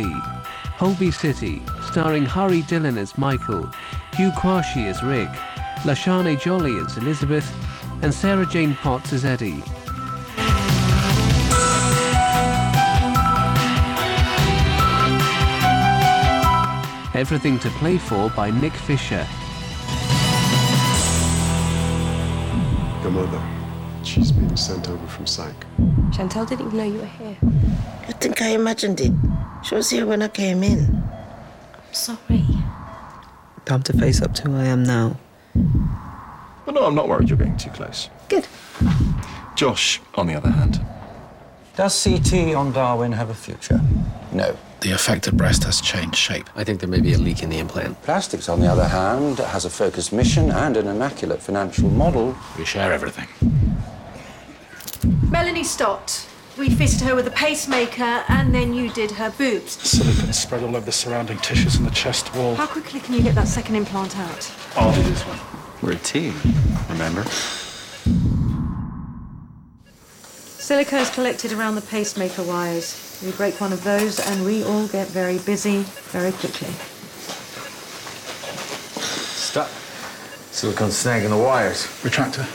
TV. Holby City, starring Hari Dillon as Michael, Hugh Quashie as Rick, Lashane Jolie as Elizabeth, and Sarah Jane Potts as Eddie. Everything to Play For by Nick Fisher. Your mother, she's been sent over from psych. Chantal didn't even know you were here. You think I imagined it? She was here when I came in. I'm sorry. Time to face up to who I am now. Well, no, I'm not worried you're being too close. Good. Josh, on the other hand. Does CT on Darwin have a future? No. The affected breast has changed shape. I think there may be a leak in the implant. Plastics, on the other hand, has a focused mission and an immaculate financial model. We share everything. Melanie Stott. We fitted her with a pacemaker and then you did her boobs. Silicone is spread all over the surrounding tissues in the chest wall. How quickly can you get that second implant out? I'll do this one. We're a team, remember? Silica is collected around the pacemaker wires. We break one of those and we all get very busy very quickly. Stuck. Silicone's snagging the wires. Retractor.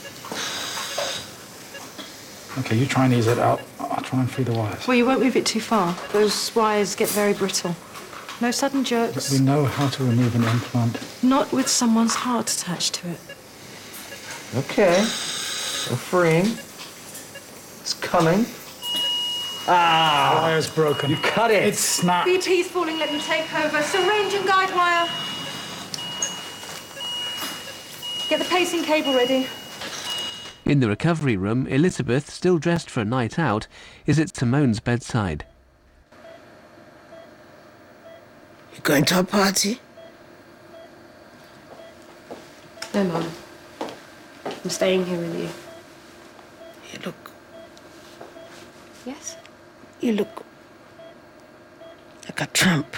Okay, you try and ease it out. I'll try and free the wires. Well, you won't move it too far. Those wires get very brittle. No sudden jerks. We know how to remove an implant. Not with someone's heart attached to it. Okay. We're freeing. It's coming. Ah! The wire's broken. You cut it. It's snapped. BP's falling, let me take over. Syringe and guide wire. Get the pacing cable ready. In the recovery room, Elizabeth, still dressed for a night out, is at Simone's bedside. You going to a party? No, Mum. I'm staying here with you. You look... Yes? You look... like a tramp.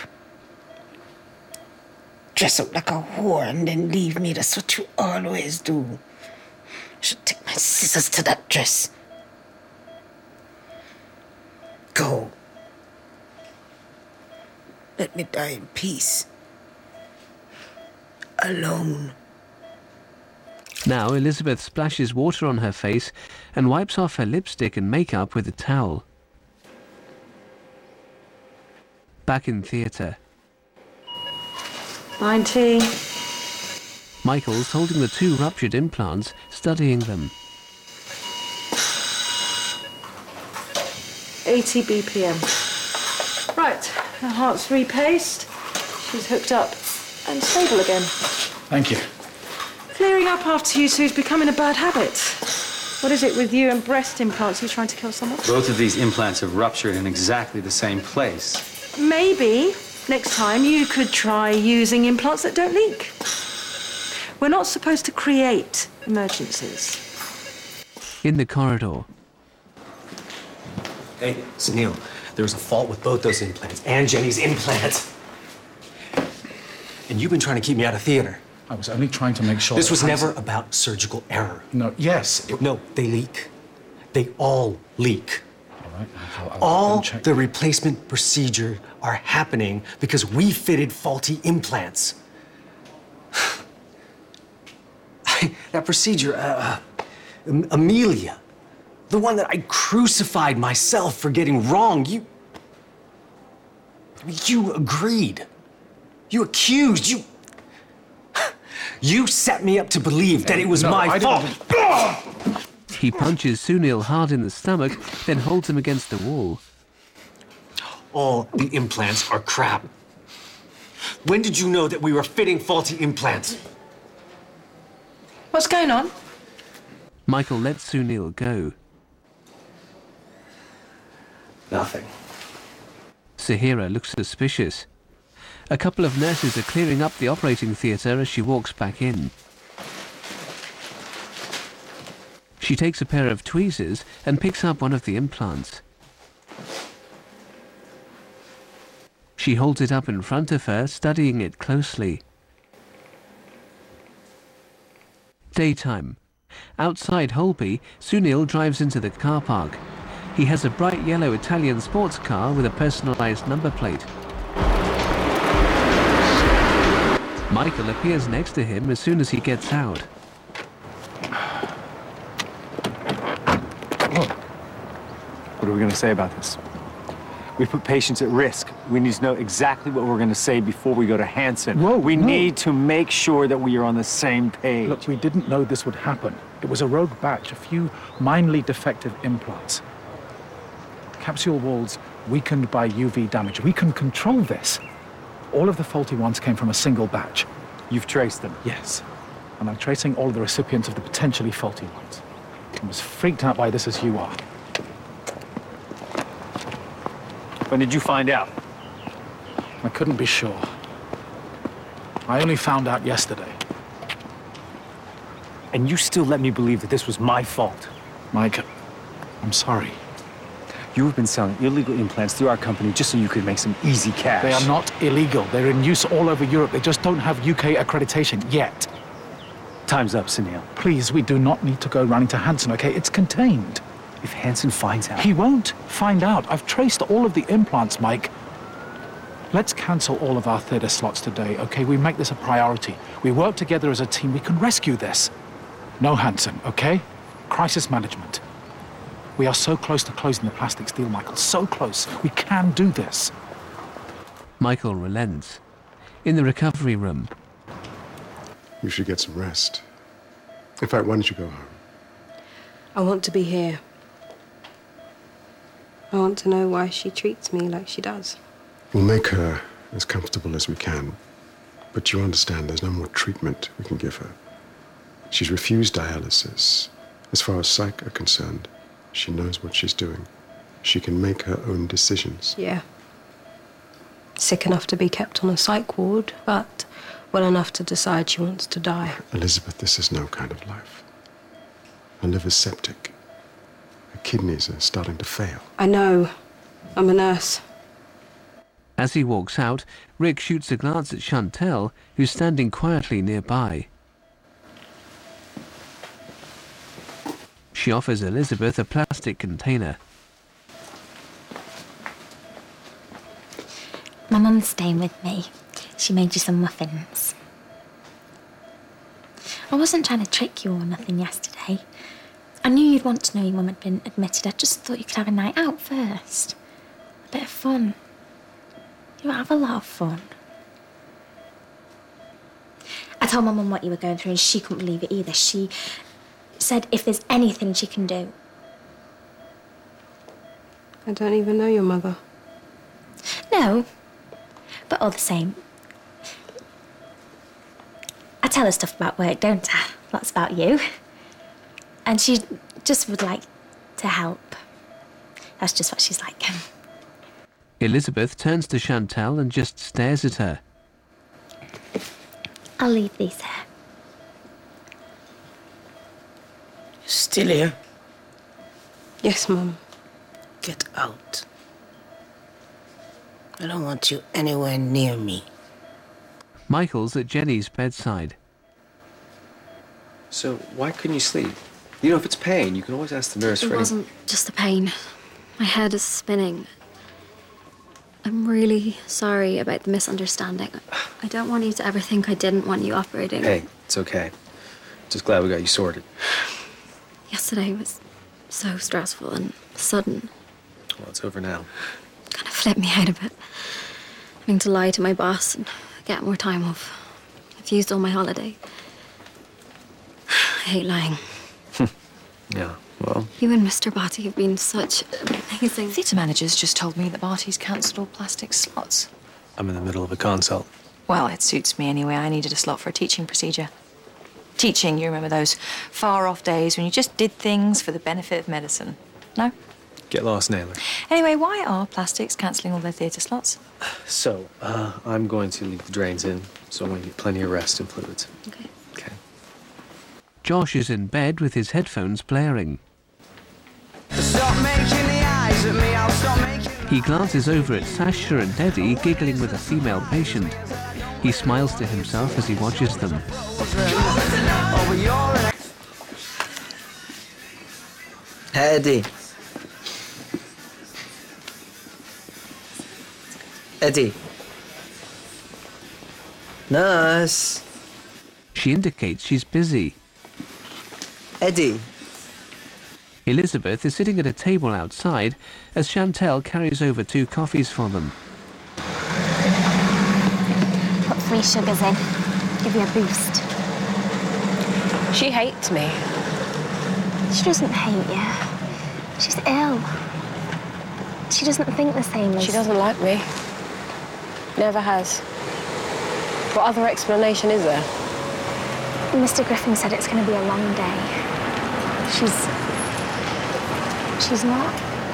Dress up like a whore and then leave me. That's what you always do. I should take my scissors to that dress. Go. Let me die in peace. Alone. Now Elizabeth splashes water on her face and wipes off her lipstick and makeup with a towel. Back in theatre. 90. Michael's holding the two ruptured implants, studying them. 80 BPM. Right, her heart's repaced. She's hooked up and stable again. Thank you. Clearing up after you two's becoming a bad habit. What is it with you and breast implants? You trying to kill someone? Both of these implants have ruptured in exactly the same place. Maybe next time you could try using implants that don't leak. We're not supposed to create emergencies. In the corridor. Hey, Sunil, there's a fault with both those implants and Jenny's implant. And you've been trying to keep me out of theater. I was only trying to make sure... This was never about surgical error. No, yes. No, they leak. They all leak. All right, I'll all check. the replacement procedure are happening because we fitted faulty implants. That procedure, Amelia, the one that I crucified myself for getting wrong, you agreed. You accused, you set me up to believe that it was my fault. He punches Sunil hard in the stomach, then holds him against the wall. All the implants are crap. When did you know that we were fitting faulty implants? What's going on? Michael lets Sunil go. Nothing. Sahira looks suspicious. A couple of nurses are clearing up the operating theatre as she walks back in. She takes a pair of tweezers and picks up one of the implants. She holds it up in front of her, studying it closely. Daytime. Outside Holby, Sunil drives into the car park. He has a bright yellow Italian sports car with a personalized number plate. Michael appears next to him as soon as he gets out. What are we going to say about this? We put patients at risk. We need to know exactly what we're going to say before we go to Hansen. We need to make sure that we are on the same page. Look, we didn't know this would happen. It was a rogue batch, a few minorly defective implants. Capsule walls weakened by UV damage. We can control this. All of the faulty ones came from a single batch. You've traced them? Yes. And I'm tracing all of the recipients of the potentially faulty ones. I'm as freaked out by this as you are. When did you find out? I couldn't be sure. I only found out yesterday. And you still let me believe that this was my fault? Mike, I'm sorry. You have been selling illegal implants through our company just so you could make some easy cash. They are not illegal. They're in use all over Europe. They just don't have UK accreditation yet. Time's up, Sunil. Please, we do not need to go running to Hansen, okay? It's contained. If Hansen finds out... He won't find out. I've traced all of the implants, Mike. Let's cancel all of our theatre slots today, okay? We make this a priority. We work together as a team. We can rescue this. No Hansen, okay? Crisis management. We are so close to closing the plastics deal, Michael. So close. We can do this. Michael relents. In the recovery room. You should get some rest. In fact, why don't you go home? I want to be here. I want to know why she treats me like she does. We'll make her as comfortable as we can. But you understand there's no more treatment we can give her. She's refused dialysis. As far as psych are concerned, she knows what she's doing. She can make her own decisions. Yeah. Sick enough to be kept on a psych ward, but well enough to decide she wants to die. Elizabeth, this is no kind of life. Her liver's septic. Her kidneys are starting to fail. I know. I'm a nurse. As he walks out, Rick shoots a glance at Chantel, who's standing quietly nearby. She offers Elizabeth a plastic container. My mum's staying with me. She made you some muffins. I wasn't trying to trick you or nothing yesterday. I knew you'd want to know your mum had been admitted. I just thought you could have a night out first. A bit of fun. You have a lot of fun. I told my mum what you were going through and she couldn't believe it either. She said if there's anything she can do. I don't even know your mother. No, but all the same. I tell her stuff about work, don't I? Lots about you. And she just would like to help. That's just what she's like. Elizabeth turns to Chantel and just stares at her. I'll leave these here. Still here? Yes, Mum. Get out. I don't want you anywhere near me. Michael's at Jenny's bedside. So why couldn't you sleep? You know, if it's pain, you can always ask the nurse for It wasn't just the pain. My head is spinning. I'm really sorry about the misunderstanding. I don't want you to ever think I didn't want you operating. Hey, it's okay. Just glad we got you sorted. Yesterday was so stressful and sudden. Well, it's over now. Kind of flipped me out a bit. Having to lie to my boss and get more time off. I've used all my holiday. I hate lying. Yeah, well... You and Mr. Barty have been such amazing... Theatre managers just told me that Barty's cancelled all plastic slots. I'm in the middle of a consult. Well, it suits me anyway. I needed a slot for a teaching procedure. Teaching, you remember those far-off days when you just did things for the benefit of medicine? No? Get lost, Naylor. Anyway, why are plastics cancelling all their theatre slots? So, I'm going to leave the drains in, so I'm going to get plenty of rest and fluids. Okay. Okay. Josh is in bed with his headphones blaring. He glances over at Sasha and Eddie giggling with a female patient. He smiles to himself as he watches them. Eddie. Eddie. Nurse. She indicates she's busy. Eddie. Elizabeth is sitting at a table outside as Chantel carries over 2 coffees for them. Put 3 sugars in. Give you a boost. She hates me. She doesn't hate you. She's ill. She doesn't think the same as... She doesn't like me. Never has. What other explanation is there? Mr. Griffin said it's going to be a long day. She's not.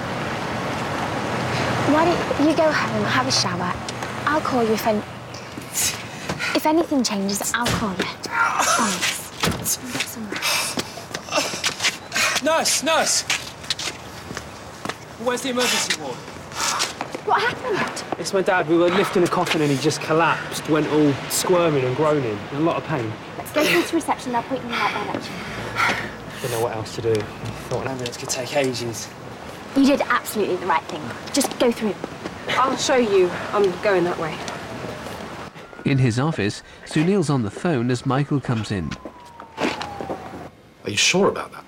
Why don't you go home, have a shower? I'll call you if anything changes, I'll call you. Promise. Nurse! Where's the emergency ward? What happened? It's my dad. We were lifting a coffin and he just collapsed, went all squirming and groaning, in a lot of pain. Let's go through to reception, they'll put you in the right direction. Didn't know what else to do. Thought an ambulance could take ages. You did absolutely the right thing. Just go through. I'll show you. I'm going that way. In his office, Sunil's on the phone as Michael comes in. Are you sure about that?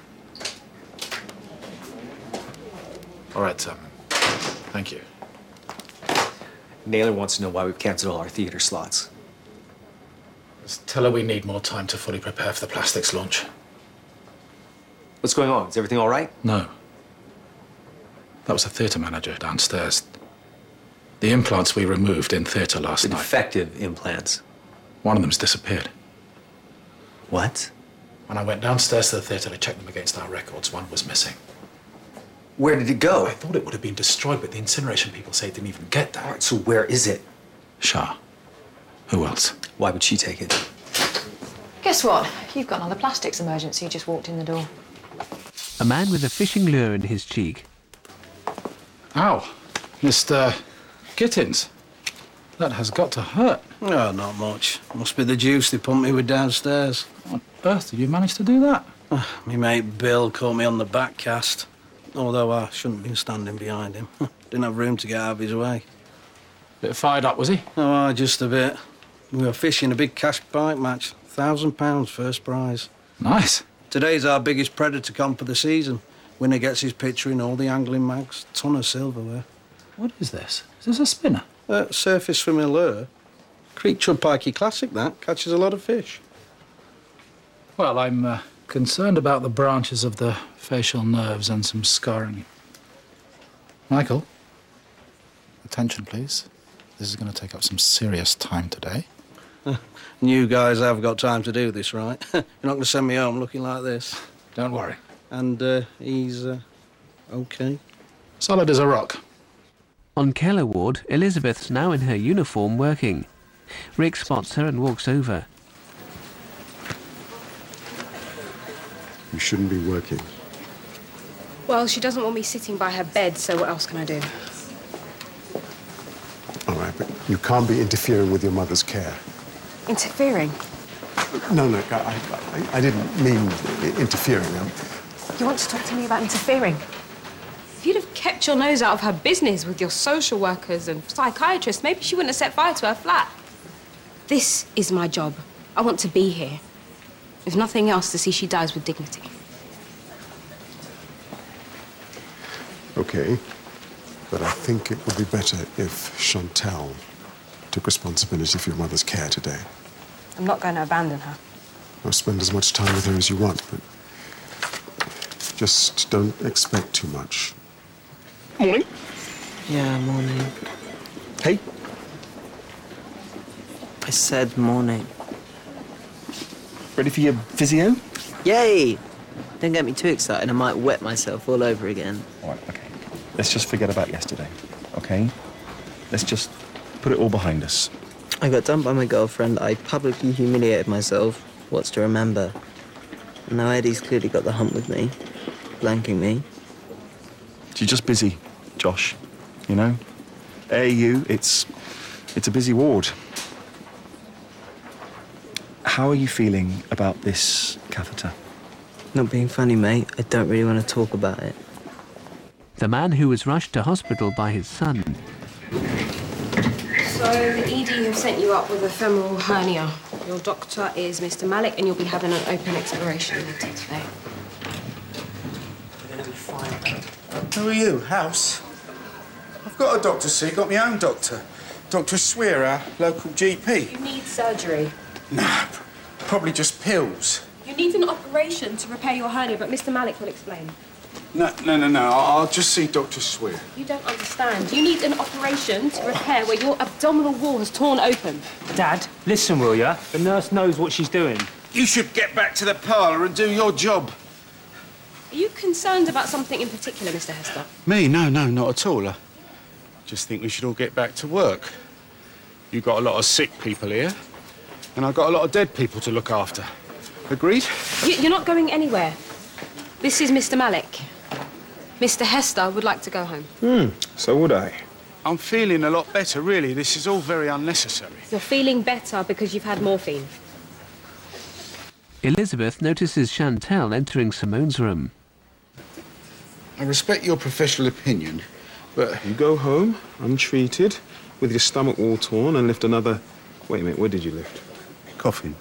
All right, thank you. Naylor wants to know why we've cancelled all our theatre slots. Just tell her we need more time to fully prepare for the plastics launch. What's going on? Is everything all right? No. That was the theatre manager downstairs. The implants we removed in theatre last night. Defective implants. One of them's disappeared. What? When I went downstairs to the theatre to check them against our records, one was missing. Where did it go? I thought it would have been destroyed, but the incineration people say it didn't even get there. All right, so where is it? Shah. Who else? Why would she take it? Guess what? You've got another plastics emergency just walked in the door. A man with a fishing lure in his cheek. Ow. Mr. Gittins. That has got to hurt. Oh, not much. Must be the juice they pumped me with downstairs. What on earth did you manage to do that? Me mate Bill caught me on the back cast. Although I shouldn't have been standing behind him. Didn't have room to get out of his way. Bit fired up, was he? Oh, just a bit. We were fishing a big cash bike match. £1,000 first prize. Nice. Today's our biggest predator comp of the season. Winner gets his picture in all the angling mags. Ton of silverware. What is this? Is this a spinner? Surface swimming lure. Creek Chud Pikey Classic, that. Catches a lot of fish. Well, I'm concerned about the branches of the facial nerves and some scarring. Michael, attention, please. This is going to take up some serious time today. You guys have got time to do this, right? You're not going to send me home looking like this. Don't worry. And he's okay? Solid as a rock. On Keller ward, Elizabeth's now in her uniform working. Rick spots her and walks over. You shouldn't be working. Well, she doesn't want me sitting by her bed, so what else can I do? All right, but you can't be interfering with your mother's care. Interfering? No, I didn't mean interfering. You want to talk to me about interfering? If you'd have kept your nose out of her business with your social workers and psychiatrists, maybe she wouldn't have set fire to her flat. This is my job. I want to be here. If nothing else, to see she dies with dignity. Okay, but I think it would be better if Chantel took responsibility for your mother's care today. I'm not going to abandon her. I'll spend as much time with her as you want, but just don't expect too much. Morning. Yeah, morning. Hey. I said morning. Ready for your physio? Yay! Don't get me too excited. I might wet myself all over again. All right, okay. Let's just forget about yesterday, okay? Let's just put it all behind us. I got dumped by my girlfriend. I publicly humiliated myself. What's to remember? And now Eddie's clearly got the hump with me, blanking me. You're just busy, Josh. You know? AU, it's a busy ward. How are you feeling about this catheter? Not being funny, mate. I don't really want to talk about it. The man who was rushed to hospital by his son. So the ED have sent you up with a femoral hernia. Your doctor is Mr. Malik, and you'll be having an open exploration later today. Who are you, House? I've got a doctor, see, got my own doctor. Dr. Swear, our local GP. You need surgery. Nah, probably just pills. You need an operation to repair your hernia, but Mr. Malik will explain. No. I'll just see Dr. Swear. You don't understand. You need an operation to repair where your abdominal wall has torn open. Dad, listen, will ya? The nurse knows what she's doing. You should get back to the parlour and do your job. Are you concerned about something in particular, Mr. Hester? Me? No, not at all. I just think we should all get back to work. You've got a lot of sick people here, and I've got a lot of dead people to look after. Agreed? You're not going anywhere. This is Mr. Malik. Mr. Hester would like to go home. So would I. I'm feeling a lot better, really. This is all very unnecessary. You're feeling better because you've had morphine. Elizabeth notices Chantel entering Simone's room. I respect your professional opinion, but... You go home, untreated, with your stomach all torn, and lift another... Wait a minute, where did you lift? Coffin.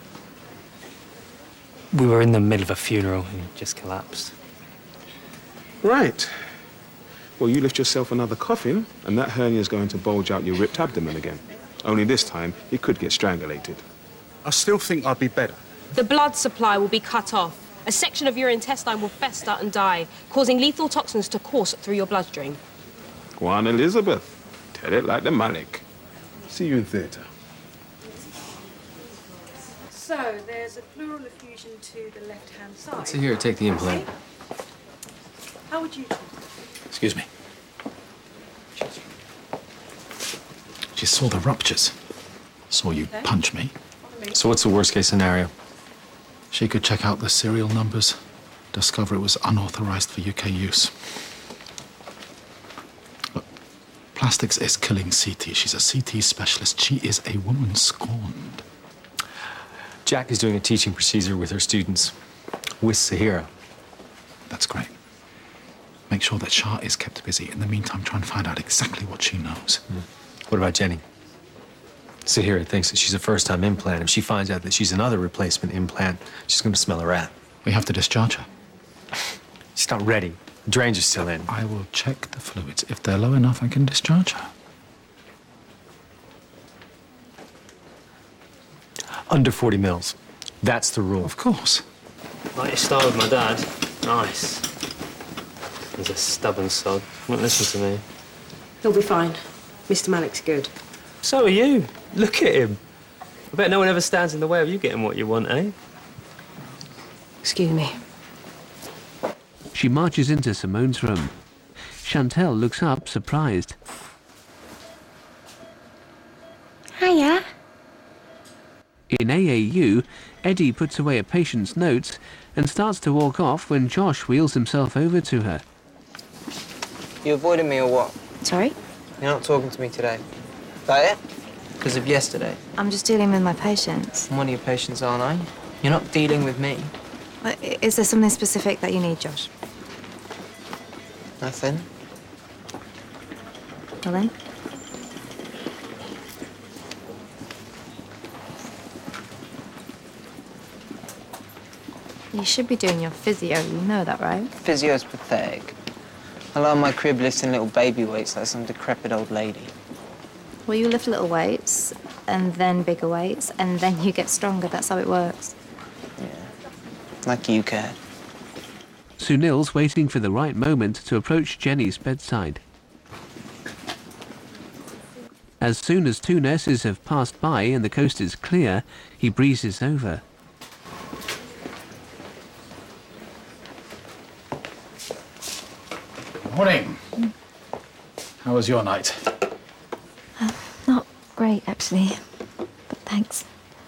We were in the middle of a funeral and he just collapsed. Right. Well, you lift yourself another coffin, and that hernia's going to bulge out your ripped abdomen again. Only this time, you could get strangulated. I still think I'd be better. The blood supply will be cut off. A section of your intestine will fester and die, causing lethal toxins to course through your bloodstream. Go on, Elizabeth. Tell it like the Malik. See you in theatre. So, there's a pleural effusion to the left-hand side. So here, take the implant. How would you... Excuse me. She saw the ruptures. Saw you punch me. So what's the worst-case scenario? She could check out the serial numbers, discover it was unauthorized for UK use. Look, plastics is killing CT. She's a CT specialist. She is a woman scorned. Jack is doing a teaching procedure with her students, with Sahira. That's great. Make sure that Shah is kept busy. In the meantime, try and find out exactly what she knows. What about Jenny? Sahira thinks that she's a first-time implant. If she finds out that she's another replacement implant, she's going to smell a rat. We have to discharge her. She's not ready. The drains are still in. I will check the fluids. If they're low enough, I can discharge her. Under 40 mils. That's the rule. Of course. Like your style with my dad. Nice. He's a stubborn sod. Won't listen to me. He'll be fine. Mr. Malik's good. So are you. Look at him. I bet no one ever stands in the way of you getting what you want, eh? Excuse me. She marches into Simone's room. Chantel looks up, surprised. Hiya. In AAU, Eddie puts away a patient's notes and starts to walk off when Josh wheels himself over to her. You avoided me or what? Sorry? You're not talking to me today. Is that it? Because of yesterday? I'm just dealing with my patients. I'm one of your patients, aren't I? You're not dealing with me. Is there something specific that you need, Josh? Nothing. Well then. You should be doing your physio, you know that, right? Physio's pathetic. I lie on my crib lifting little baby weights like some decrepit old lady. Well, you lift little weights, and then bigger weights, and then you get stronger. That's how it works. Yeah. Like you care. Sunil's waiting for the right moment to approach Jenny's bedside. As soon as two nurses have passed by and the coast is clear, he breezes over. Morning. How was your night? Not great, actually. But thanks.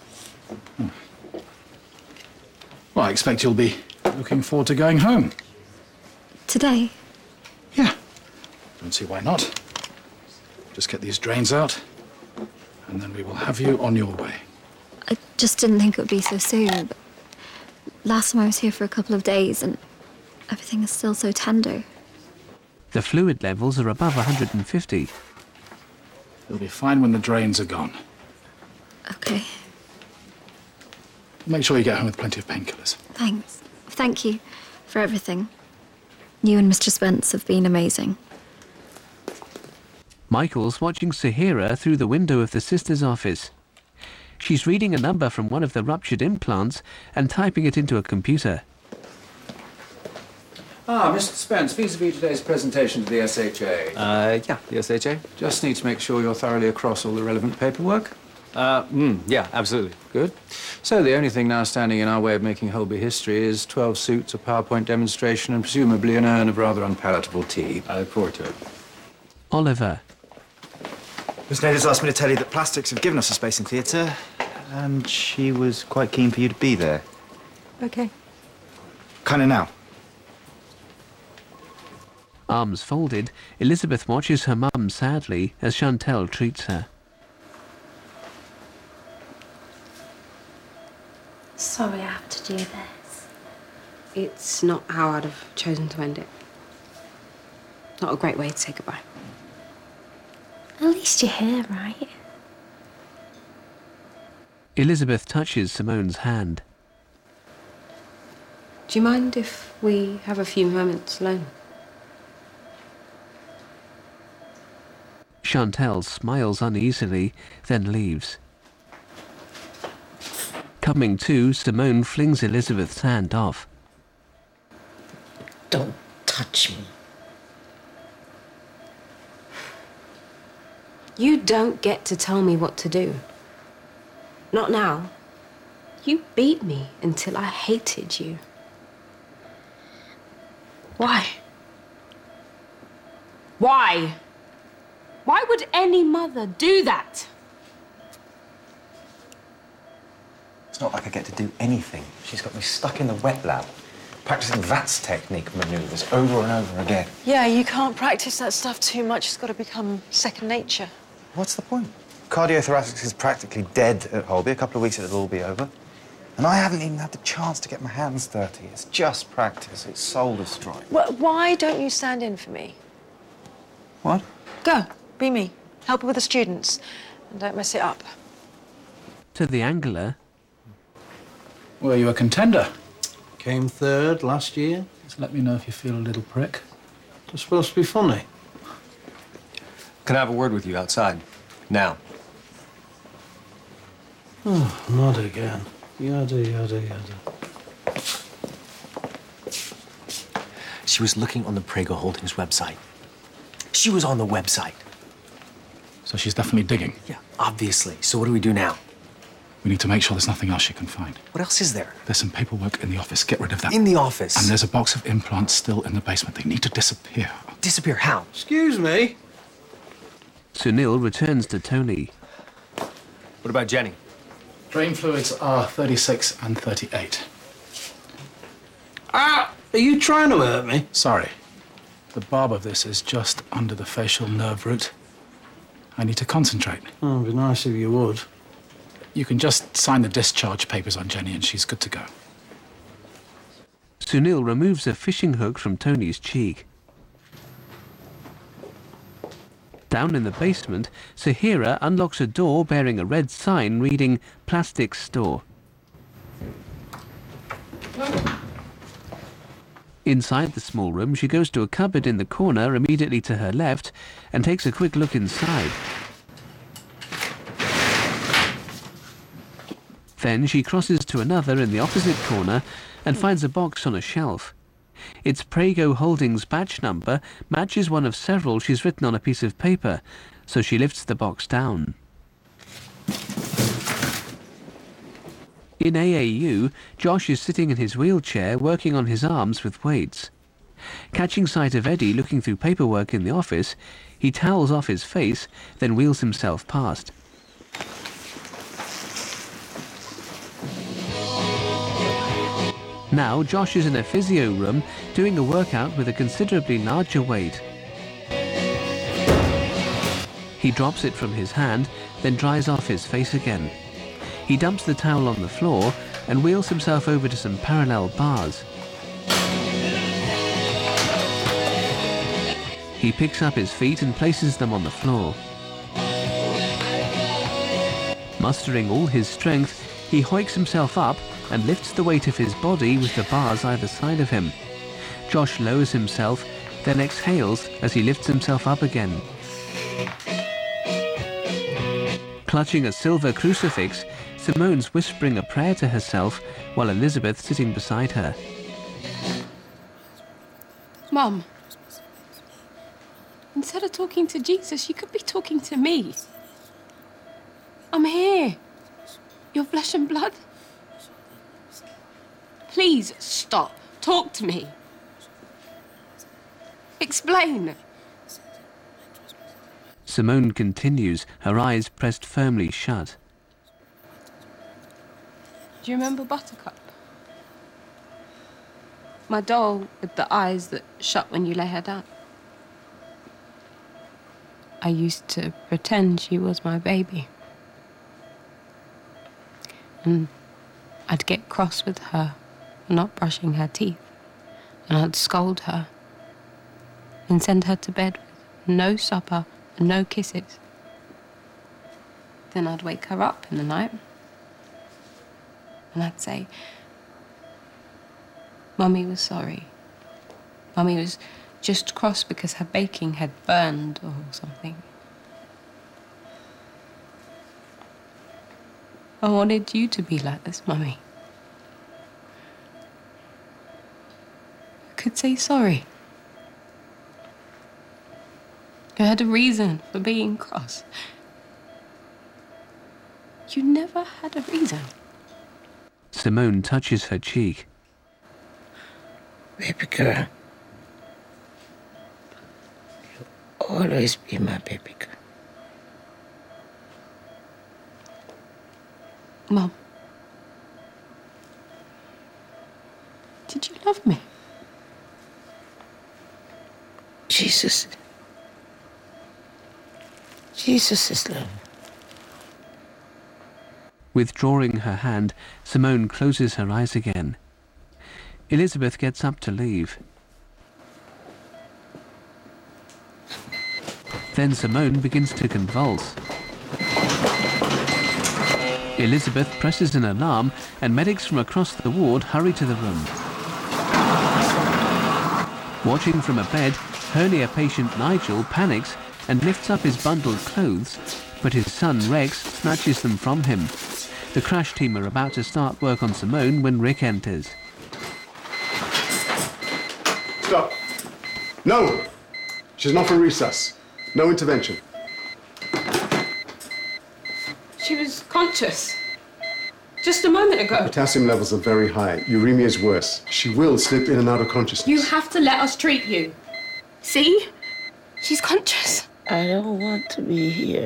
Well, I expect you'll be looking forward to going home. Today? Yeah. Don't see why not. Just get these drains out, and then we will have you on your way. I just didn't think it would be so soon. But last time I was here for a couple of days, and everything is still so tender. The fluid levels are above 150. You'll be fine when the drains are gone. Okay, Make sure you get home with plenty of painkillers. thanks. Thank you for everything. You and Mr. Spence have been amazing. Michael's watching Sahira through the window of the sister's office. She's reading a number from one of the ruptured implants and typing it into a computer. Ah, Mr. Spence, vis-a-vis today's presentation to the SHA. Yeah, the SHA. Just need to make sure you're thoroughly across all the relevant paperwork. Yeah, absolutely. Good. So the only thing now standing in our way of making Holby history is 12 suits, a PowerPoint demonstration, and presumably an urn of rather unpalatable tea. I look forward to it. Oliver. Miss Nader's asked me to tell you that Plastics have given us a space in theatre, and she was quite keen for you to be there. Okay. Kind of now. Arms folded, Elizabeth watches her mum sadly as Chantel treats her. Sorry I have to do this. It's not how I'd have chosen to end it. Not a great way to say goodbye. At least you're here, right? Elizabeth touches Simone's hand. Do you mind if we have a few moments alone? Chantel smiles uneasily, then leaves. Coming to, Simone flings Elizabeth's hand off. Don't touch me. You don't get to tell me what to do. Not now. You beat me until I hated you. Why? Why? Why would any mother do that? It's not like I get to do anything. She's got me stuck in the wet lab, practicing VATS technique manoeuvres over and over again. Yeah, you can't practice that stuff too much. It's got to become second nature. What's the point? Cardiothoracics is practically dead at Holby. A couple of weeks and it'll all be over. And I haven't even had the chance to get my hands dirty. It's just practice. It's soul destroying. Well, why don't you stand in for me? What? Go, be me. Help her with the students. And don't mess it up. To the angler. Were you a contender? Came third last year. Just let me know if you feel a little prick. It's supposed to be funny. Can I have a word with you outside? Now. Oh, not again. Yada, yada, yada. She was looking on the Prego Holdings website. She was on the website. So she's definitely digging. Yeah, obviously. So what do we do now? We need to make sure there's nothing else she can find. What else is there? There's some paperwork in the office. Get rid of that. In the office? And there's a box of implants still in the basement. They need to disappear. Disappear how? Excuse me? Sunil returns to Tony. What about Jenny? Drain fluids are 36 and 38. Ah! Are you trying to hurt me? Sorry. The barb of this is just under the facial nerve root. I need to concentrate. Oh, it'd be nice if you would. You can just sign the discharge papers on Jenny and she's good to go. Sunil removes a fishing hook from Tony's cheek. Down in the basement, Sahira unlocks a door bearing a red sign reading Plastics Store. Inside the small room, she goes to a cupboard in the corner immediately to her left and takes a quick look inside. Then she crosses to another in the opposite corner and finds a box on a shelf. Its Prego Holdings batch number matches one of several she's written on a piece of paper, so she lifts the box down. In AAU, Josh is sitting in his wheelchair working on his arms with weights. Catching sight of Eddie looking through paperwork in the office, he towels off his face, then wheels himself past. Now, Josh is in a physio room doing a workout with a considerably larger weight. He drops it from his hand, then dries off his face again. He dumps the towel on the floor and wheels himself over to some parallel bars. He picks up his feet and places them on the floor. Mustering all his strength, he hoiks himself up and lifts the weight of his body with the bars either side of him. Josh lowers himself, then exhales as he lifts himself up again. Clutching a silver crucifix, Simone's whispering a prayer to herself while Elizabeth's sitting beside her. Mum, instead of talking to Jesus, you could be talking to me. I'm here. Your flesh and blood. Please stop. Talk to me. Explain. Simone continues, her eyes pressed firmly shut. Do you remember Buttercup? My doll with the eyes that shut when you lay her down. I used to pretend she was my baby. And I'd get cross with her for not brushing her teeth. And I'd scold her and send her to bed with no supper and no kisses. Then I'd wake her up in the night and I'd say, Mummy was sorry. Mummy was just cross because her baking had burned or something. I wanted you to be like this, Mummy. I could say sorry. You had a reason for being cross. You never had a reason. Simone touches her cheek. Baby girl. You'll always be my baby girl. Mum, did you love me? Jesus is love. Withdrawing her hand, Simone closes her eyes again. Elizabeth gets up to leave. Then Simone begins to convulse. Elizabeth presses an alarm and medics from across the ward hurry to the room. Watching from a bed, hernia patient Nigel panics and lifts up his bundled clothes, but his son Rex snatches them from him. The crash team are about to start work on Simone when Rick enters. Stop. No! She's not for resus. No intervention. She was conscious. Just a moment ago. Potassium levels are very high. Uremia is worse. She will slip in and out of consciousness. You have to let us treat you. See? She's conscious. I don't want to be here.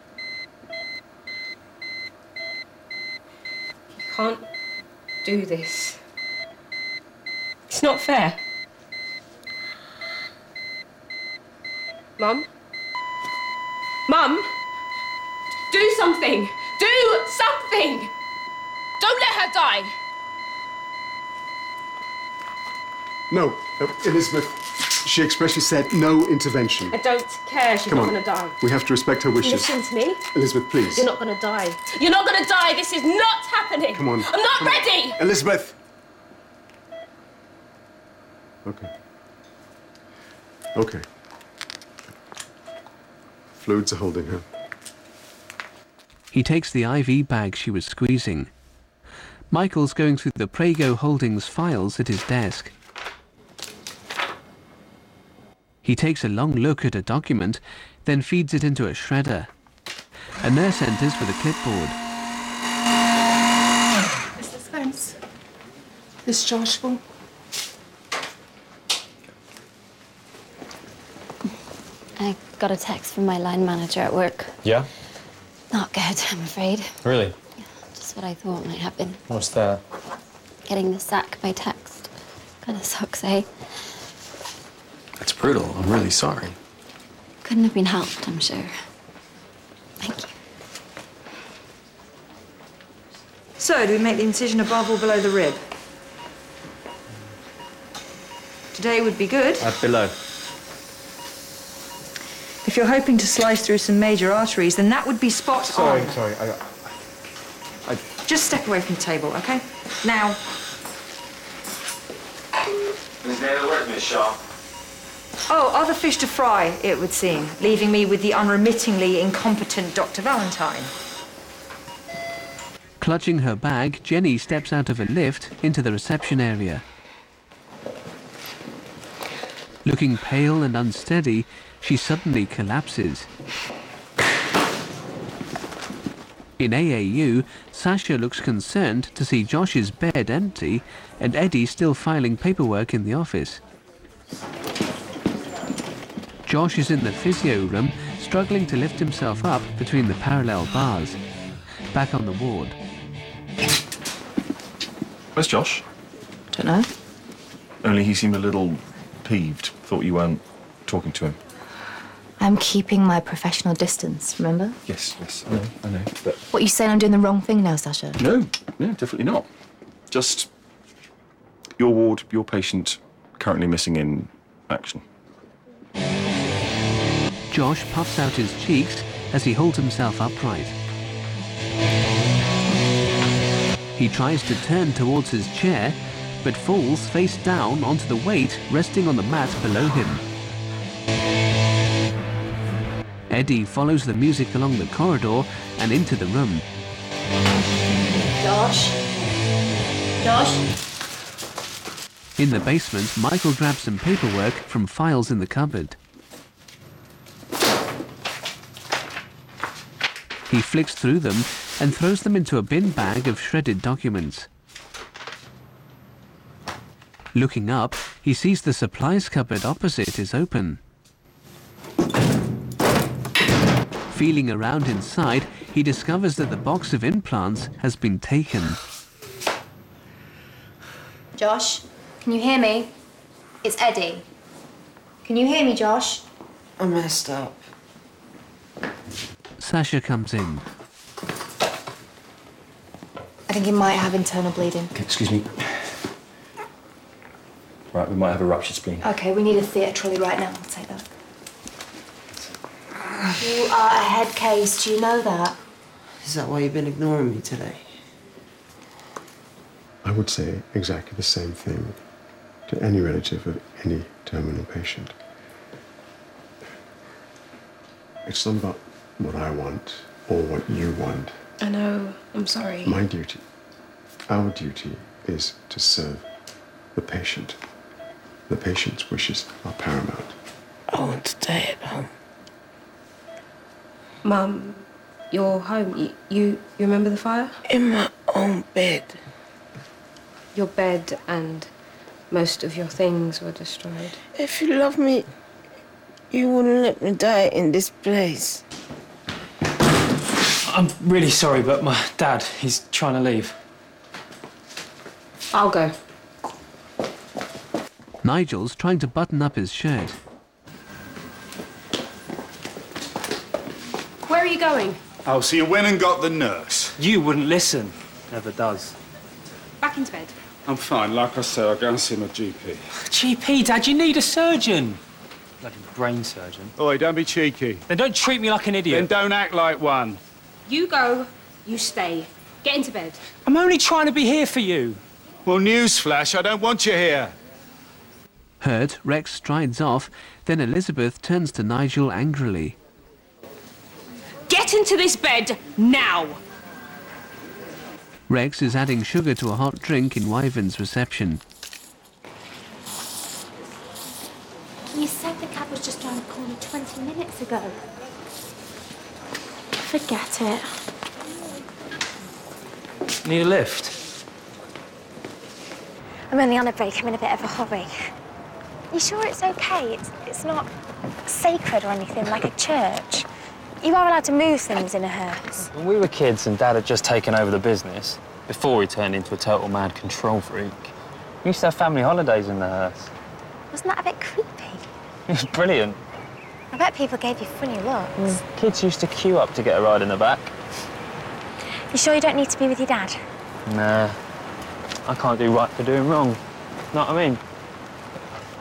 You can't do this. It's not fair. Mum? Mum? Do something! Do something! Don't let her die! No, Elizabeth, she expressly said no intervention. I don't care. She's Come not on. going to die. We have to respect her wishes. Listen to me. Elizabeth, please. You're not going to die. You're not going to die. This is not happening. Come on. I'm not Come on. ready. Elizabeth! Okay. Okay. Fluids are holding her. He takes the IV bag she was squeezing. Michael's going through the Prego Holdings files at his desk. He takes a long look at a document, then feeds it into a shredder. A nurse enters with a clipboard. Mr. Spence, this Josh will... I got a text from my line manager at work. Yeah? Not good, I'm afraid. Really? Just what I thought might happen. What's that? Getting the sack by text. Kinda sucks, eh? That's brutal. I'm really sorry. Couldn't have been helped, I'm sure. Thank you. So, do we make the incision above or below the rib? Today would be good. Below. If you're hoping to slice through some major arteries, then that would be spot on. Sorry. Just step away from the table, OK? Now. Is there a word, Miss Shaw? Oh, other fish to fry, it would seem, leaving me with the unremittingly incompetent Dr. Valentine. Clutching her bag, Jenny steps out of a lift into the reception area. Looking pale and unsteady, she suddenly collapses. In AAU, Sasha looks concerned to see Josh's bed empty and Eddie still filing paperwork in the office. Josh is in the physio room, struggling to lift himself up between the parallel bars. Back on the ward. Where's Josh? Don't know. Only he seemed a little peeved. Thought you weren't talking to him. I'm keeping my professional distance, remember? Yes, I know, but... What, you saying I'm doing the wrong thing now, Sasha? No, definitely not. Just your ward, your patient, currently missing in action. Josh puffs out his cheeks as he holds himself upright. He tries to turn towards his chair, but falls face down onto the weight resting on the mat below him. Eddie follows the music along the corridor and into the room. Josh? Josh? In the basement, Michael grabs some paperwork from files in the cupboard. He flicks through them and throws them into a bin bag of shredded documents. Looking up, he sees the supplies cupboard opposite is open. Feeling around inside, he discovers that the box of implants has been taken. Josh, can you hear me? It's Eddie. Can you hear me, Josh? I messed up. Sasha comes in. I think he might have internal bleeding. Excuse me. Right, we might have a ruptured spleen. OK, we need a theatre trolley right now. I'll take that. You are a head case. Do you know that? Is that why you've been ignoring me today? I would say exactly the same thing to any relative of any terminal patient. It's not about what I want or what you want. I know. I'm sorry. My duty, our duty, is to serve the patient. The patient's wishes are paramount. I want to stay at home. Mum, you're home. You remember the fire? In my own bed. Your bed and most of your things were destroyed. If you love me, you wouldn't let me die in this place. I'm really sorry, but my dad, he's trying to leave. I'll go. Nigel's trying to button up his shirt. Where are you going? Oh, so you went and got the nurse? You wouldn't listen. Never does. Back into bed. I'm fine. Like I said, I'll go and see my GP. GP, Dad, you need a surgeon. Bloody brain surgeon. Oi, don't be cheeky. Then don't treat me like an idiot. Then don't act like one. You go, you stay. Get into bed. I'm only trying to be here for you. Well, newsflash, I don't want you here. Hurt, Rex strides off, then Elizabeth turns to Nigel angrily. Get into this bed now! Rex is adding sugar to a hot drink in Wyvern's reception. You said the cab was just around the corner 20 minutes ago. Forget it. Need a lift? I'm only on a break. I'm in a bit of a hurry. You sure it's okay? It's not sacred or anything, like a church. You are allowed to move things in a hearse. When we were kids and Dad had just taken over the business, before he turned into a total mad control freak, we used to have family holidays in the hearse. Wasn't that a bit creepy? It was brilliant. I bet people gave you funny looks. Kids used to queue up to get a ride in the back. You sure you don't need to be with your dad? Nah, I can't do right for doing wrong. Know what I mean?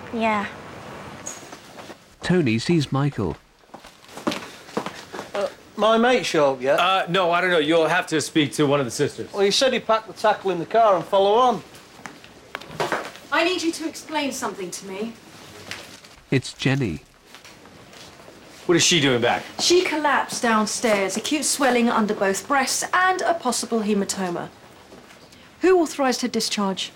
Yeah. Tony sees Michael. my mate show up yet? No, I don't know. You'll have to speak to one of the sisters. Well, he said he packed the tackle in the car and follow on. I need you to explain something to me. It's Jenny. What is she doing back? She collapsed downstairs, acute swelling under both breasts and a possible hematoma. Who authorised her discharge?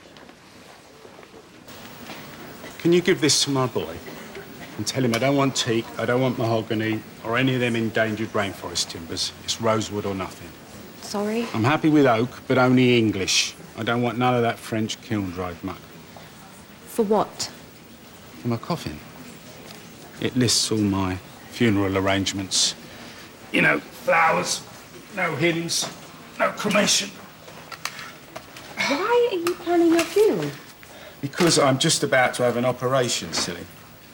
Can you give this to my boy and tell him I don't want teak, I don't want mahogany, or any of them endangered rainforest timbers. It's rosewood or nothing. Sorry? I'm happy with oak, but only English. I don't want none of that French kiln-dried muck. For what? For my coffin. It lists all my funeral arrangements. You know, flowers, no hymns, no cremation. Why are you planning your funeral? Because I'm just about to have an operation, silly.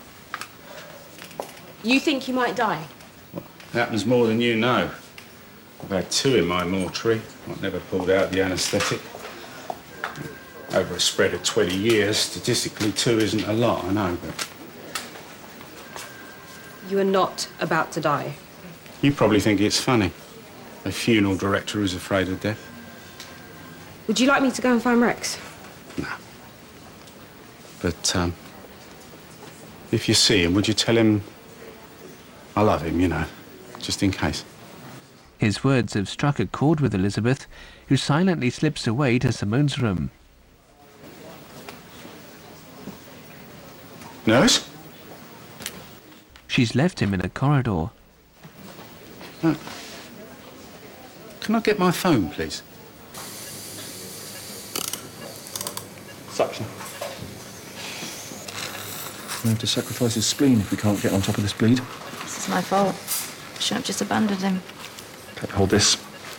You think you might die? Happens more than you know. I've had 2 in my mortuary. I've never pulled out the anaesthetic. Over a spread of 20 years, statistically 2 isn't a lot, I know, but... You are not about to die. You probably think it's funny. A funeral director who's afraid of death. Would you like me to go and find Rex? But, if you see him, would you tell him I love him, you know, just in case? His words have struck a chord with Elizabeth, who silently slips away to Simone's room. Nurse? She's left him in a corridor. No. Can I get my phone, please? Suction. We have to sacrifice his spleen if we can't get on top of this bleed. This is my fault. I shouldn't have just abandoned him. Okay, hold this.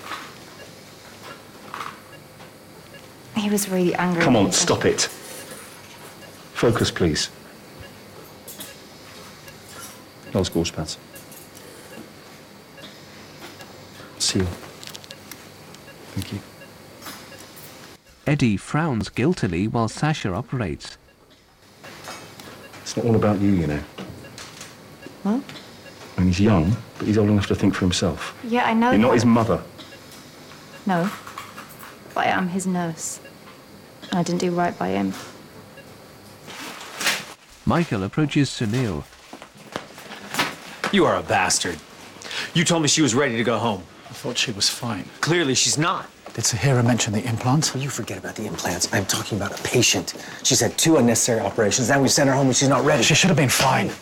He was really angry. Come on, stop it. Focus, please. Those gauze pads. Seal. Thank you. Eddie frowns guiltily while Sasha operates. It's not all about you, you know. What? I mean, he's young, but he's old enough to think for himself. Yeah, I know. You're not his mother. No. But I am his nurse. And I didn't do right by him. Michael approaches Sunil. You are a bastard. You told me she was ready to go home. I thought she was fine. Clearly she's not. Did Sahira mention the implants? You forget about the implants. I'm talking about a patient. She's had 2 unnecessary operations. Now we send her home when she's not ready. She should have been fine.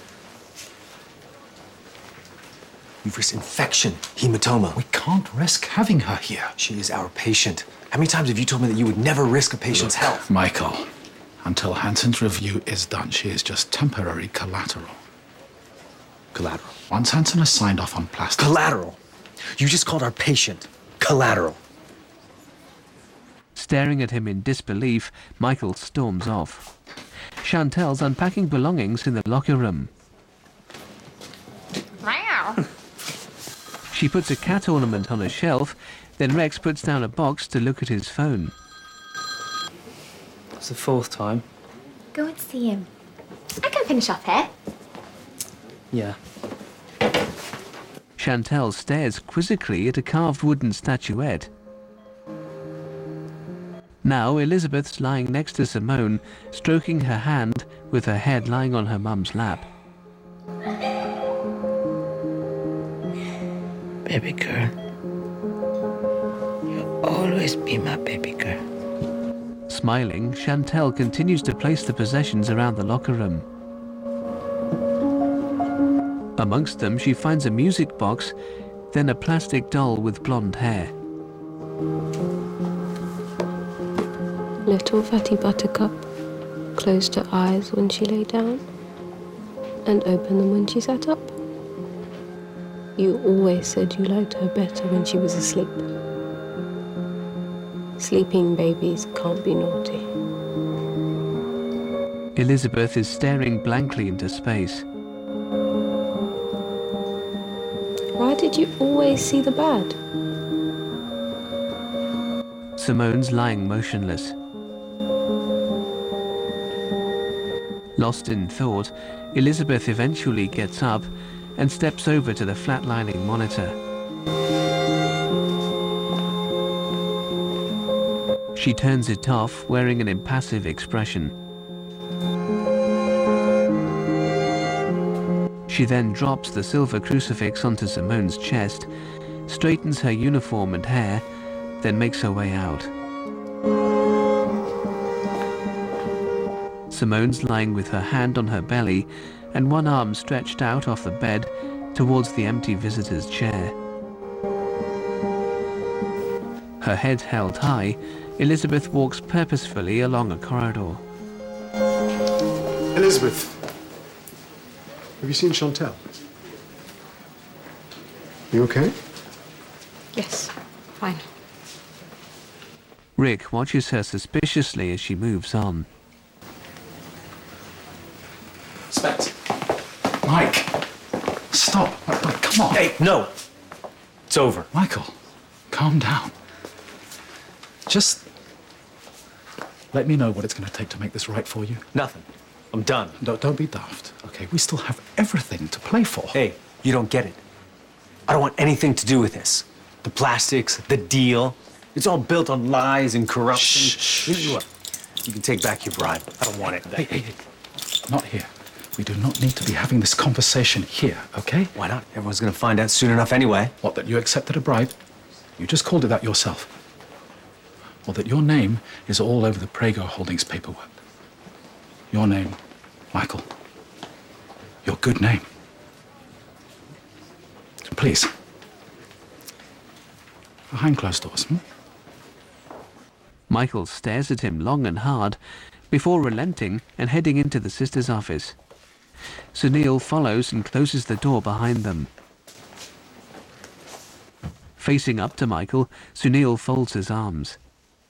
You've risked infection, hematoma. We can't risk having her here. She is our patient. How many times have you told me that you would never risk a patient's health? Michael, until Hanson's review is done, she is just temporary collateral. Collateral? Once Hanson has signed off on plastic... Collateral? You just called our patient collateral. Staring at him in disbelief, Michael storms off. Chantel's unpacking belongings in the locker room. Wow. She puts a cat ornament on a shelf, then Rex puts down a box to look at his phone. It's the 4th time. Go and see him. I can finish off here. Yeah. Chantel stares quizzically at a carved wooden statuette. Now Elizabeth's lying next to Simone, stroking her hand with her head lying on her mum's lap. Baby girl. You'll always be my baby girl. Smiling, Chantel continues to place the possessions around the locker room. Amongst them, she finds a music box, then a plastic doll with blonde hair. Little fatty buttercup closed her eyes when she lay down and opened them when she sat up. You always said you liked her better when she was asleep. Sleeping babies can't be naughty. Elizabeth is staring blankly into space. Why did you always see the bad? Simone's lying motionless. Lost in thought, Elizabeth eventually gets up and steps over to the flatlining monitor. She turns it off, wearing an impassive expression. She then drops the silver crucifix onto Simone's chest, straightens her uniform and hair, then makes her way out. Simone's lying with her hand on her belly and one arm stretched out off the bed towards the empty visitor's chair. Her head held high, Elizabeth walks purposefully along a corridor. Elizabeth, have you seen Chantal? You okay? Yes, fine. Rick watches her suspiciously as she moves on. Spence. Mike. Stop. Mike, come on. Hey, no. It's over. Michael, calm down. Just let me know what it's going to take to make this right for you. Nothing. I'm done. No, don't be daft, okay? We still have everything to play for. Hey, you don't get it. I don't want anything to do with this. The plastics, the deal. It's all built on lies and corruption. Shh. Look, you can take back your bribe. I don't want it. Hey. Not here. We do not need to be having this conversation here, okay? Why not? Everyone's going to find out soon enough anyway. What, that you accepted a bribe? You just called it that yourself. Or that your name is all over the Prego Holdings paperwork. Your name, Michael. Your good name. Please. Behind closed doors, Michael stares at him long and hard before relenting and heading into the sister's office. Sunil follows and closes the door behind them. Facing up to Michael, Sunil folds his arms.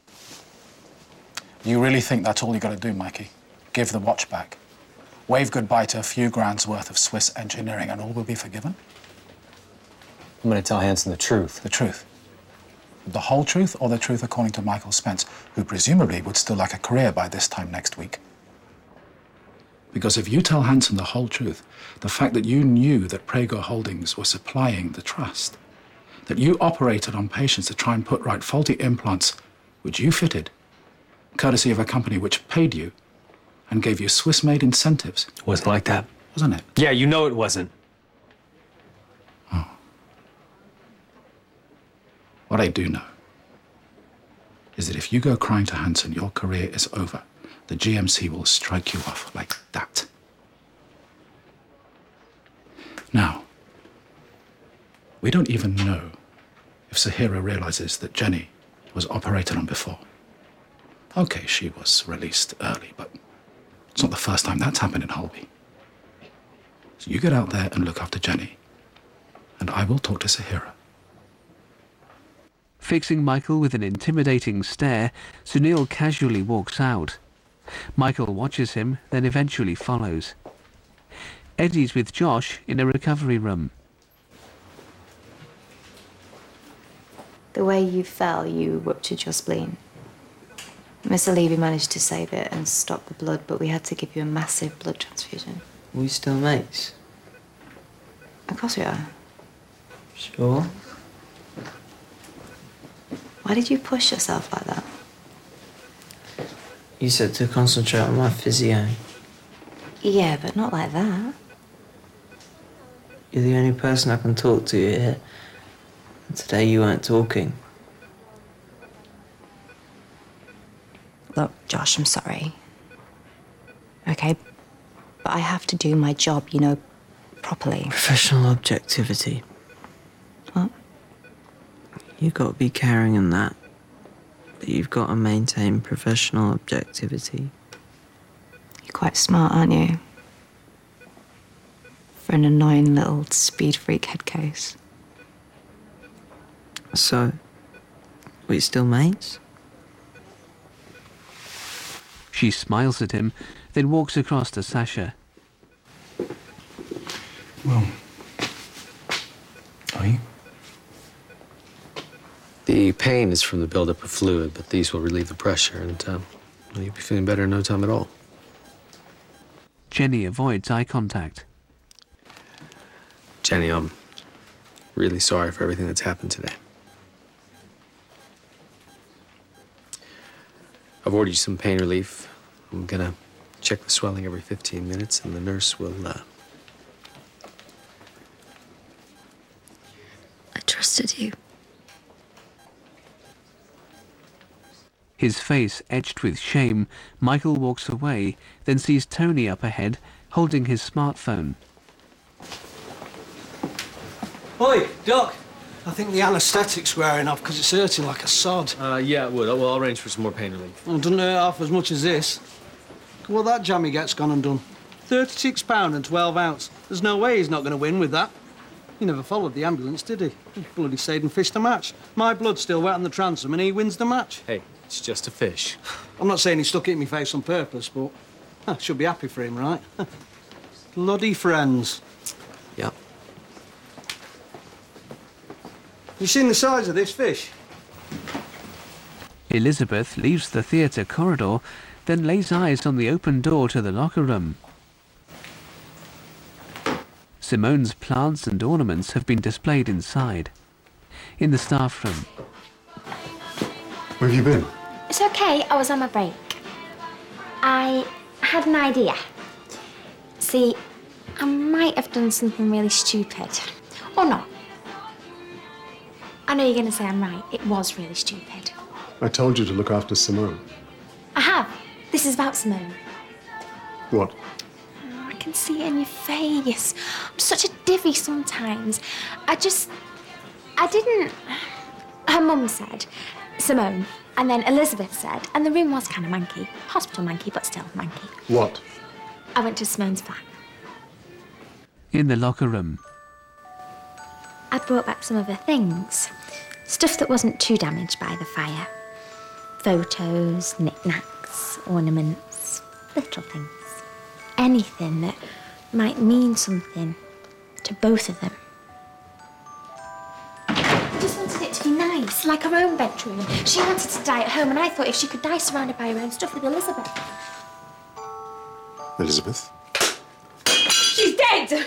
You really think that's all you got to do, Mikey? Give the watch back. Wave goodbye to a few grand's worth of Swiss engineering and all will be forgiven? I'm going to tell Hanson the truth. The truth? The whole truth or the truth according to Michael Spence, who presumably would still like a career by this time next week? Because if you tell Hanson the whole truth, the fact that you knew that Prego Holdings were supplying the trust, that you operated on patients to try and put right faulty implants which you fitted, courtesy of a company which paid you and gave you Swiss-made incentives. It wasn't like that. Wasn't it? Yeah, you know it wasn't. What I do know is that if you go crying to Hanson, your career is over. The GMC will strike you off like that. Now, we don't even know if Sahira realizes that Jenny was operated on before. Okay, she was released early, but it's not the first time that's happened in Holby. So you get out there and look after Jenny, and I will talk to Sahira. Fixing Michael with an intimidating stare, Sunil casually walks out. Michael watches him, then eventually follows. Eddie's with Josh in a recovery room. The way you fell, you ruptured your spleen. Mr. Levy managed to save it and stop the blood, but we had to give you a massive blood transfusion. Are we still mates? Of course we are. Sure. Why did you push yourself like that? You said to concentrate on my physio. Yeah, but not like that. You're the only person I can talk to here. And today you weren't talking. Look, Josh, I'm sorry. Okay? But I have to do my job, you know, properly. Professional objectivity. What? You've got to be caring in that. But you've got to maintain professional objectivity. You're quite smart, aren't you? For an annoying little speed freak head case. So, we still mates? She smiles at him, then walks across to Sasha. Well, are you? The pain is from the buildup of fluid, but these will relieve the pressure, and you'll be feeling better in no time at all. Jenny avoids eye contact. Jenny, I'm really sorry for everything that's happened today. I've ordered you some pain relief. I'm gonna check the swelling every 15 minutes, and the nurse will, I trusted you. His face etched with shame, Michael walks away, then sees Tony up ahead, holding his smartphone. Oi, Doc. I think the anaesthetic's wearing off because it's hurting like a sod. Yeah, it would. Well, I'll arrange for some more pain relief. Well, it doesn't hurt half as much as this. Look what that jammy gets gone and done. £36 and 12 ounce. There's no way he's not going to win with that. He never followed the ambulance, did he? He bloody stayed and fished the match. My blood's still wet on the transom and he wins the match. Hey, it's just a fish. I'm not saying he stuck it in my face on purpose, but I should be happy for him, right? Bloody friends. Yep. You seen the size of this fish? Elizabeth leaves the theatre corridor, then lays eyes on the open door to the locker room. Simone's plants and ornaments have been displayed inside. In the staff room. Where have you been? It's okay, I was on my break. I had an idea. See, I might have done something really stupid. Or not. I know you're going to say I'm right. It was really stupid. I told you to look after Simone. I have. This is about Simone. What? Oh, I can see it in your face. I'm such a divvy sometimes. I didn't... Her mum said, Simone, and then Elizabeth said, and the room was kind of manky. Hospital manky, but still manky. What? I went to Simone's flat. In the locker room. I brought back some of her things. Stuff that wasn't too damaged by the fire. Photos, knickknacks, ornaments, little things. Anything that might mean something to both of them. I just wanted it to be nice, like her own bedroom. She wanted to die at home, and I thought if she could die surrounded by her own stuff with Elizabeth. Elizabeth? She's dead!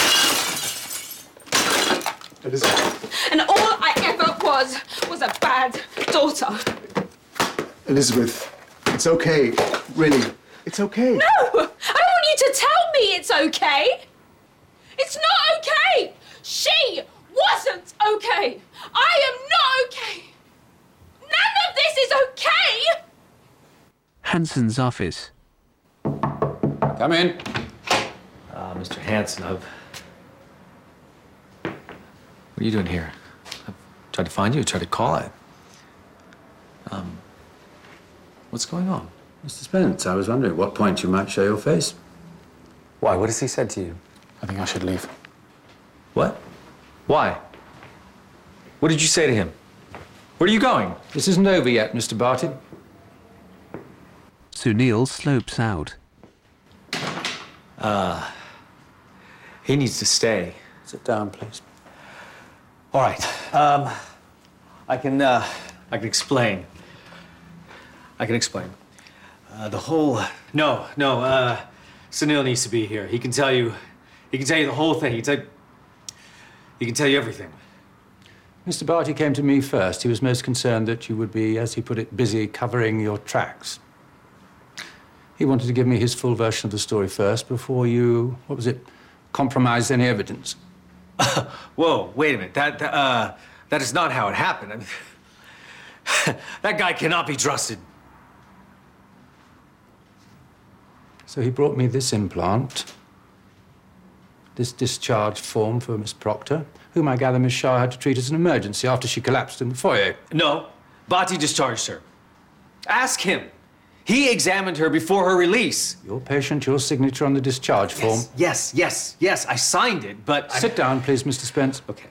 Elizabeth. And all I ever was a bad daughter. Elizabeth, it's okay. Really, it's okay. No! I don't want you to tell me it's okay! It's not okay! She wasn't okay! I am not okay! None of this is okay! Hanson's office. Come in. Mr. Hanson, what are you doing here? I've tried to find you, tried to call it. What's going on? Mr. Spence, I was wondering at what point you might show your face. Why? What has he said to you? I think I should leave. What? Why? What did you say to him? Where are you going? This isn't over yet, Mr. Barty. Sunil slopes out. He needs to stay. Sit down, please. All right. I can explain. I can explain. No, Sunil needs to be here. He can tell you the whole thing. He can tell you everything. Mr. Barty came to me first. He was most concerned that you would be, as he put it, busy covering your tracks. He wanted to give me his full version of the story first before you, compromised any evidence. Whoa, wait a minute. That is not how it happened. I mean, that guy cannot be trusted. So he brought me this implant, this discharge form for Miss Proctor, whom I gather Miss Shah had to treat as an emergency after she collapsed in the foyer. No, Bhatti discharged her. Ask him. He examined her before her release. Your patient, your signature on the discharge form. Yes, I signed it, but... Sit down, please, Mr. Spence. Okay.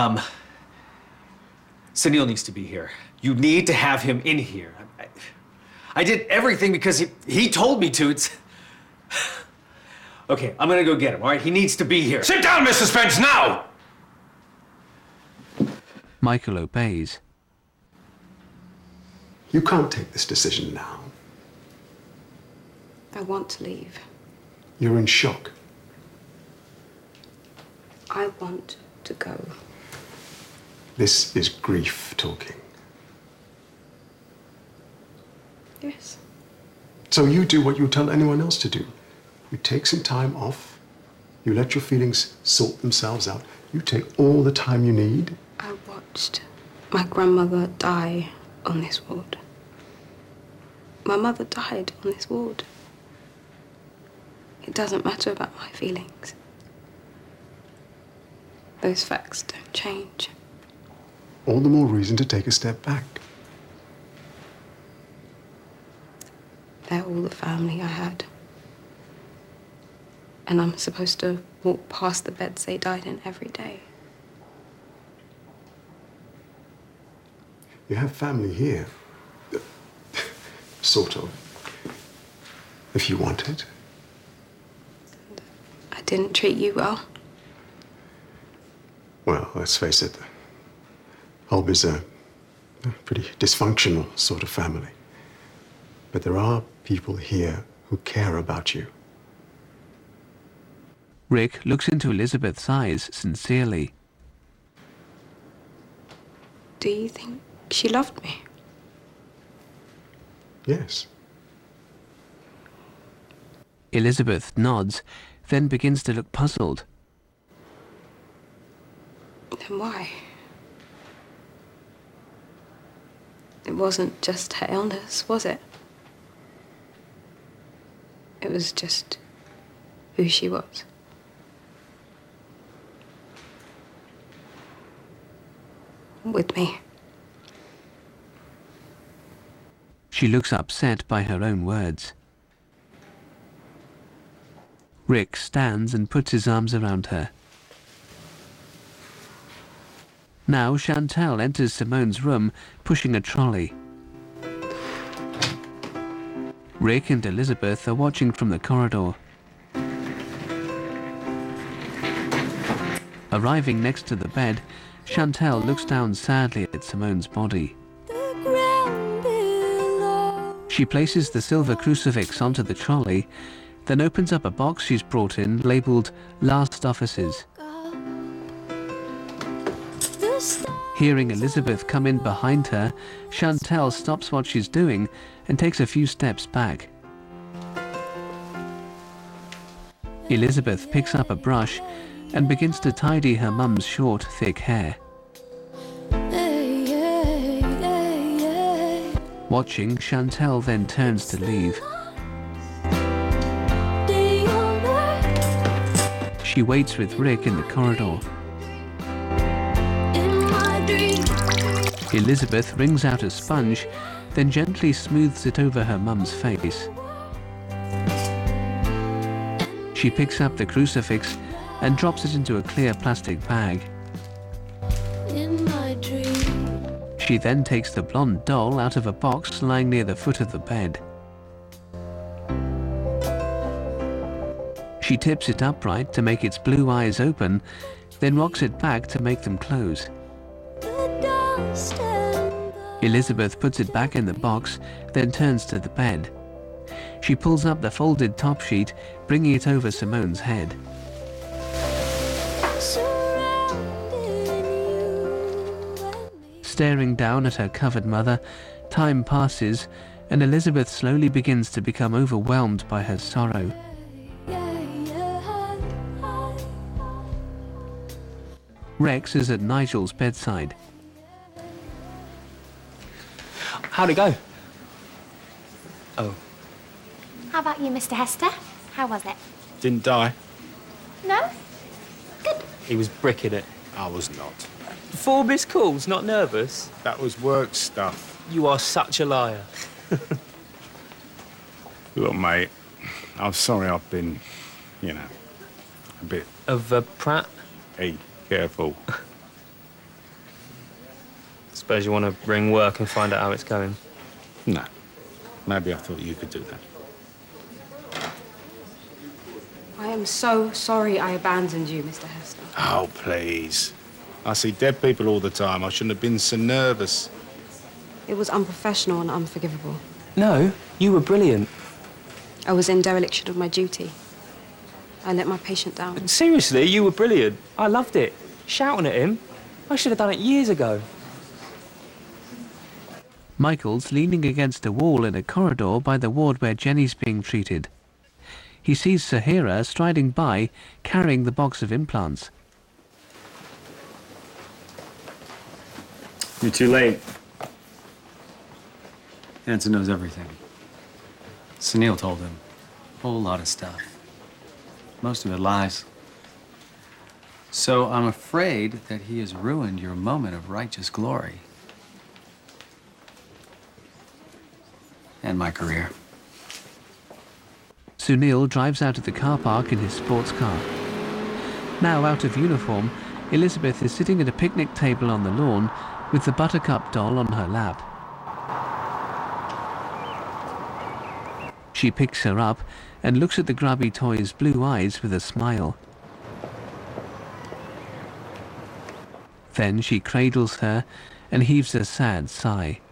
Sunil needs to be here. You need to have him in here. I did everything because he told me to. It's... Okay, I'm gonna go get him, all right? He needs to be here. Sit down, Mr. Spence, now! Michael obeys. You can't take this decision now. I want to leave. You're in shock. I want to go. This is grief talking. Yes. So you do what you tell anyone else to do. You take some time off. You let your feelings sort themselves out. You take all the time you need. I watched my grandmother die on this ward. My mother died on this ward. It doesn't matter about my feelings. Those facts don't change. All the more reason to take a step back. They're all the family I had. And I'm supposed to walk past the beds they died in every day. You have family here. Sort of. If you want it. I didn't treat you well. Well, let's face it. Holby's a pretty dysfunctional sort of family. But there are people here who care about you. Rick looks into Elizabeth's eyes sincerely. Do you think she loved me? Yes. Elizabeth nods, then begins to look puzzled. Then why? It wasn't just her illness, was it? It was just who she was. With me. She looks upset by her own words. Rick stands and puts his arms around her. Now Chantal enters Simone's room, pushing a trolley. Rick and Elizabeth are watching from the corridor. Arriving next to the bed, Chantal looks down sadly at Simone's body. She places the silver crucifix onto the trolley, then opens up a box she's brought in labelled Last Offices. Hearing Elizabeth come in behind her, Chantal stops what she's doing and takes a few steps back. Elizabeth picks up a brush and begins to tidy her mum's short, thick hair. Watching, Chantal then turns to leave. She waits with Rick in the corridor. Elizabeth wrings out a sponge, then gently smooths it over her mum's face. She picks up the crucifix and drops it into a clear plastic bag. She then takes the blonde doll out of a box lying near the foot of the bed. She tips it upright to make its blue eyes open, then rocks it back to make them close. Elizabeth puts it back in the box, then turns to the bed. She pulls up the folded top sheet, bringing it over Simone's head. Staring down at her covered mother, time passes, and Elizabeth slowly begins to become overwhelmed by her sorrow. Rex is at Nigel's bedside. How'd it go? Oh, How about you, Mr. Hester? How was it? Didn't die. No? he was bricking it. I was not. 4 missed calls, not nervous? That was work stuff. You are such a liar. Look, mate, I'm sorry I've been, you know, a bit... Of a prat? Hey, careful. Suppose you want to ring work and find out how it's going? No. Maybe I thought you could do that. I am so sorry I abandoned you, Mr. Hester. Oh, please. I see dead people all the time. I shouldn't have been so nervous. It was unprofessional and unforgivable. No, you were brilliant. I was in dereliction of my duty. I let my patient down. Seriously, you were brilliant. I loved it. Shouting at him. I should have done it years ago. Michael's leaning against a wall in a corridor by the ward where Jenny's being treated. He sees Sahira striding by, carrying the box of implants. You're too late. Hanson knows everything. Sunil told him. A whole lot of stuff. Most of it lies. So I'm afraid that he has ruined your moment of righteous glory. And my career. Sunil drives out of the car park in his sports car. Now out of uniform, Elizabeth is sitting at a picnic table on the lawn with the Buttercup doll on her lap. She picks her up and looks at the grubby toy's blue eyes with a smile. Then she cradles her and heaves a sad sigh.